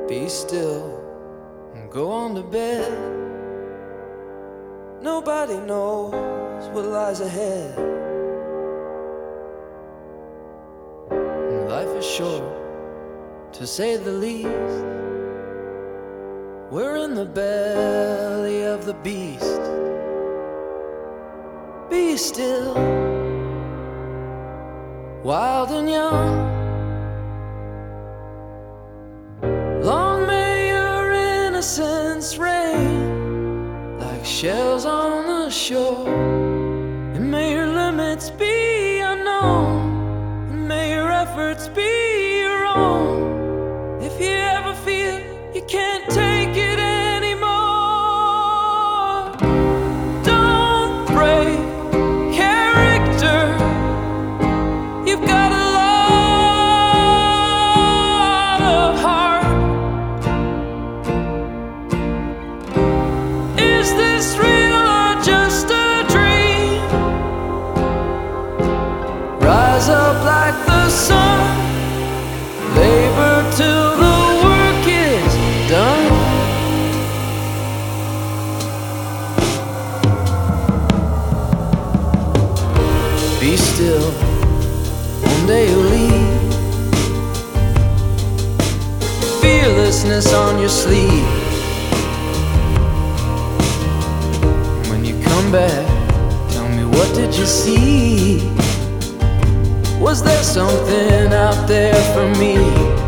Be still and go on to bed. Nobody knows what lies ahead. Life is short, to say the least. We're in the belly of the beast. Be still, wild and young. Long may your innocence reign like shells on the shore, and may your limits be unknown, and may your efforts be your own. If you ever feel you can't take it anymore, don't break character. You've got a lot of heart. Is this real or just a dream? Rise up like the sun, labor till the work is done. Be still, one day you'll leave. Fearlessness on your sleeve. When you come back, tell me, what did you see? Was there something out there for me?